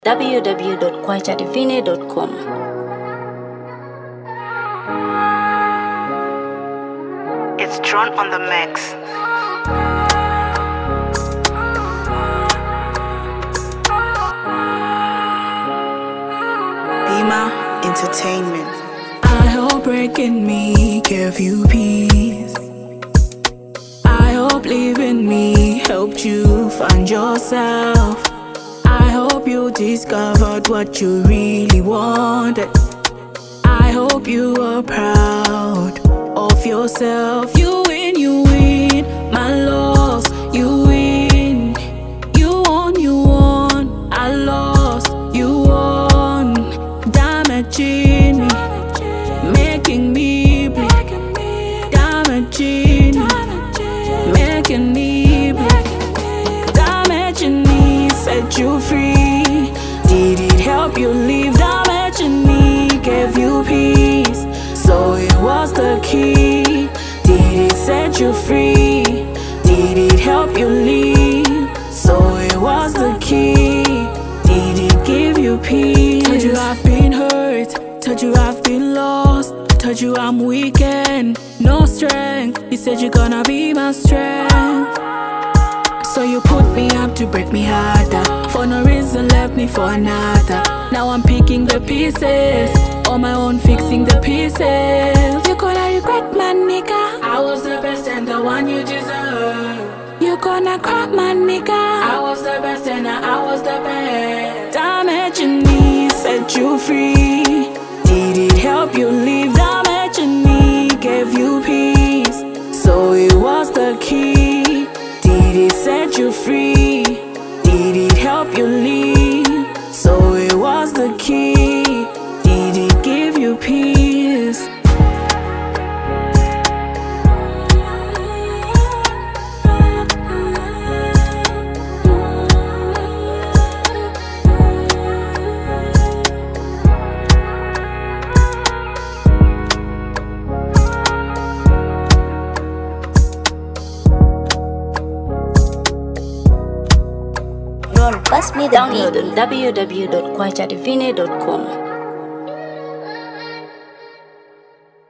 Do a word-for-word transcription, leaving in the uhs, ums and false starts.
w w w dot kwacha divine dot com. It's drawn on the mix. Bima Entertainment. I hope breaking me gave you peace. I hope leaving me helped you find yourself. I hope you discovered what you really wanted. I hope you are proud of yourself. You win, you win, my loss. You win, you won, you won. I lost, you won. Damaging me, making me bleed. Damaging me, making me bleed. Damaging me, set you free. Did it help you leave? Damaging me, gave you peace. So it was the key. Did it set you free? Did it help you leave? So it was the key. Did it give you peace? Told you I've been hurt. Told you I've been lost. Told you I'm weakened, no strength. You said you're gonna be my strength. So you put me up to break me harder. For no reason left me for another. Now I'm picking the pieces, on my own fixing the pieces. You gonna regret, my nigga. I was the best and the one you deserve. You gonna cry, my nigga. I was the best and I was the best. Damaging me, set you free. Did it help you leave? Damaging me, gave you peace. So it was the key. Did it set you free? Did it help you leave? So it was the key. Did it give you peace? Pass me the download on w w w dot kwacha divine dot com.